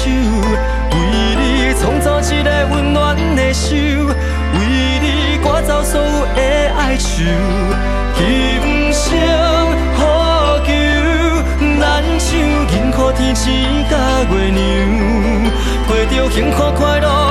手，为你创造一个温暖的手，为你赶走所有的哀愁，今生呼求，咱像银河天星甲月亮，过着幸福快乐。